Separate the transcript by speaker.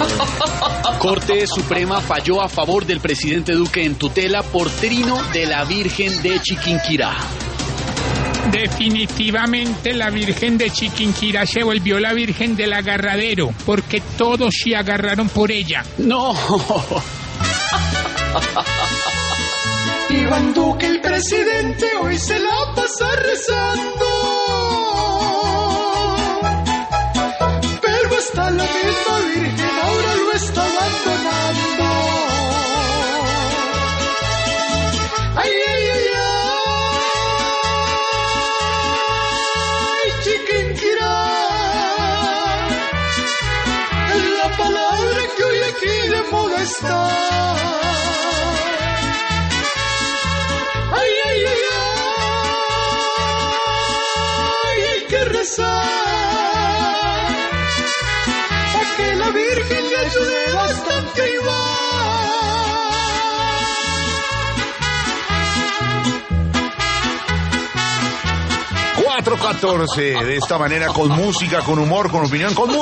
Speaker 1: Corte Suprema falló a favor del presidente Duque en tutela por trino de la Virgen de Chiquinquirá.
Speaker 2: Definitivamente la Virgen de Chiquinquirá se volvió la Virgen del Agarradero, porque todos se agarraron por ella.
Speaker 1: ¡No!
Speaker 3: Iván Duque, el presidente, hoy se la pasa rezando, pero hasta la misma Virgen ahora lo está abandonando. Ay, ay, ay, ay, Chiquinquirá, es la palabra que hoy aquí de moda está. Ay, ay, ay, ay, hay que rezar para que la Virgen le ayude bastante y va.
Speaker 4: 4:14, de esta manera, con música, con humor, con opinión, con